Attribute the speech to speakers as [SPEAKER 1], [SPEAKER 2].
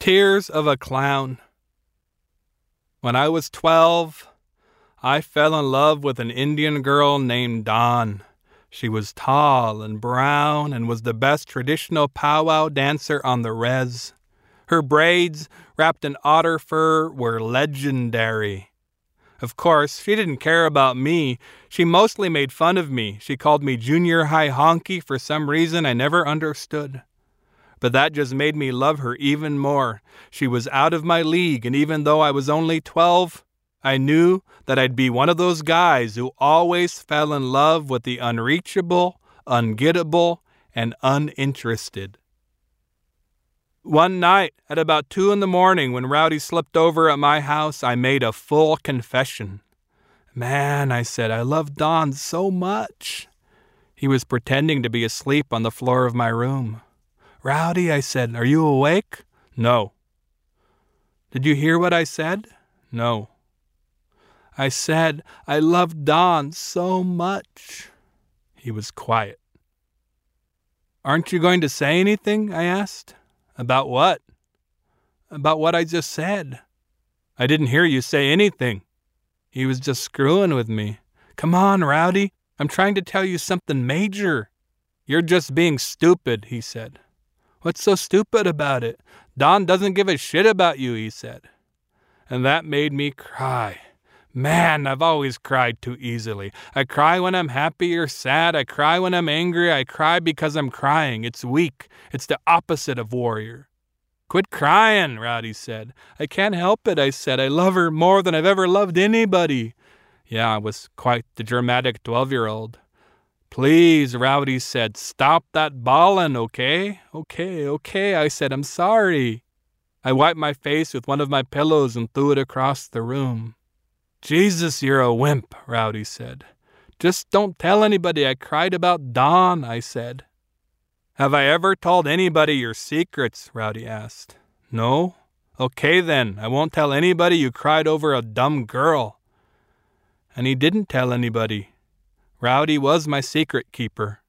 [SPEAKER 1] Tears of a Clown. When I was 12, I fell in love with an Indian girl named Dawn. She was tall and brown and was the best traditional powwow dancer on the res. Her braids, wrapped in otter fur, were legendary. Of course, she didn't care about me. She mostly made fun of me. She called me junior high honky for some reason I never understood. But that just made me love her even more. She was out of my league, and even though I was only 12, I knew that I'd be one of those guys who always fell in love with the unreachable, ungettable, and uninterested. One night, at about 2 a.m, when Rowdy slept over at my house, I made a full confession. "Man," I said, "I love Dawn so much." He was pretending to be asleep on the floor of my room. "Rowdy," I said, "are you awake?" "No." "Did you hear what I said?" "No." "I said, I love Dawn so much." He was quiet. "Aren't you going to say anything?" I asked. "About what?" "About what I just said." "I didn't hear you say anything." He was just screwing with me. "Come on, Rowdy. I'm trying to tell you something major." "You're just being stupid," he said. "What's so stupid about it? Dawn doesn't give a shit about you," he said. And that made me cry. Man, I've always cried too easily. I cry when I'm happy or sad. I cry when I'm angry. I cry because I'm crying. It's weak. It's the opposite of warrior. "Quit crying," Rowdy said. "I can't help it," I said. "I love her more than I've ever loved anybody." Yeah, I was quite the dramatic 12-year-old. "Please," Rowdy said, "stop that bawling, okay?" Okay, I said, "I'm sorry." I wiped my face with one of my pillows and threw it across the room. "Jesus, you're a wimp," Rowdy said. "Just don't tell anybody I cried about Dawn," I said. "Have I ever told anybody your secrets?" Rowdy asked. "No?" "Okay then, I won't tell anybody you cried over a dumb girl." And he didn't tell anybody. Rowdy was my secret keeper.